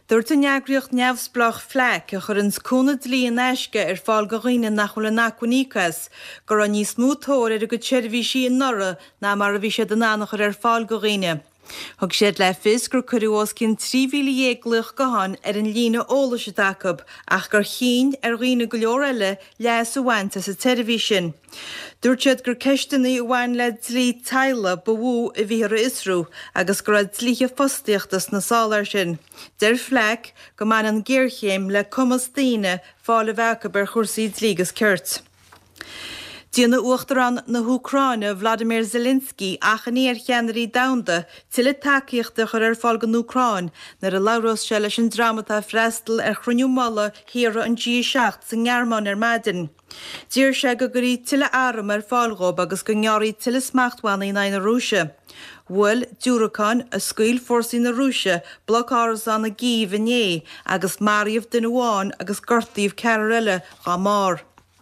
Dúirt an neagraíocht neamhsplach Fleck a chur an cúna dlí an eisce fáil go roiine nachfuil an nacuníchas, gur an níos smúthóir go tseirbhí sí an nora ná mar a bhí sé den annachar fáil go roiine. Thug siad le fis gur cuireós cin 3,000 gluch gohan an lína óla se dacab ach gur chin roiine go leor eile leas bhainte sa televísin. Dúirt siad gur ceistena bhain le dlí taile bhú a bhíar isrú agus gur dlíthe fostaíochtas na sálar sin. Der Fleck go man an ggéirchéim le cumas daoine fála bhecha bar chursaí dlígus ceart. Díana uachtarán na Úcráine Vladimir Zelensky achaníar cheanarí damda tiile takeíochta chur fáil go Úcráin nar a lárás se leis an dramata freistal chruniú mala híra an G7 sa ngearmán maidin. Dír se go gurí tiile áram fáilgób agus go ngearí tiile smachthána na Rúise. Bhfuil dúracán a scuil fórsaí na Rúise blocáras an na gíomh inné agus maríomh den bháin agus gortaíomh cear eile gá már.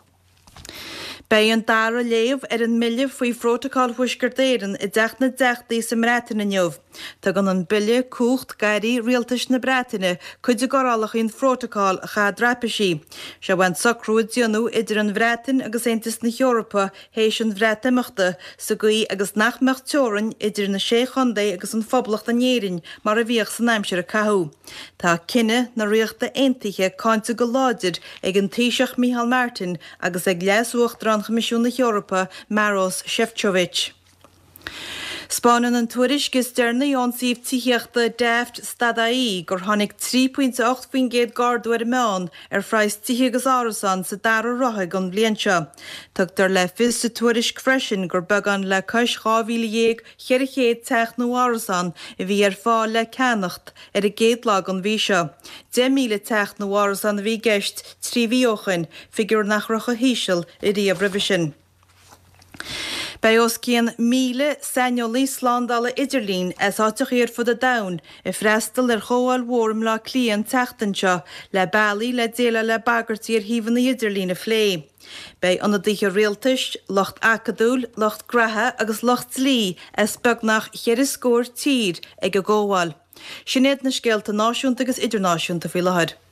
Bei an dara léamh an milliamh faoi phrótocál huisgurdéireann I deach na deachtaí sa Mreataine inniuh. Tá gan an bille cúcht gairí rialtas na Breataine chuide gorálach on phrótocál a cha drapaisí. Se bhain sacrúid dionú idir an Bhreatain agus Aontas na Eorpa hééis an bhreatamachta sa gaí agus nachmecht teorann idir na sé chundaí agus an phoblacht an éireann mar a bhíoh san aimsear a cathú. Tá cinenne na riachta aontaithe cáinte go láidir ag an Taoiseach Micheál Martin agus ag leasúachtar an Comisiún na Eorpa Maros Šefčovič. Spáineann an tuairis gus dearna ionsaíomh tíochta Daft Stadaí gur tháinig 3.8 gardúir meán phrais tithe agus árasan sa dara rothaig an blianseo. Tugtar le fis sa tuairis freisin gur began le cais 2,000 cheirichéad teach nó árasan a bhí fáil le ceannacht a géadlag an bhí seo. 10,000 teach nó árasan a bhí geist 3 bhíochan figur nach rocha híseal I dí a brevisin. Bei os cían 1,000 seniol Íslandala Idirlín áiteach ar fud a dain I freistal chomháil mhórm le clíon teachtanseo le bailí le déile le bagartí híomhan na Idirlín a phlé. Bei anna dtithe rialtas, locht acadúil, locht gratha agus locht slí beagnach cheirriscóir tír ag a ggóháil. Sinnéad na scéalta náisiúnta agus idirnáisiúnta faoi láthair.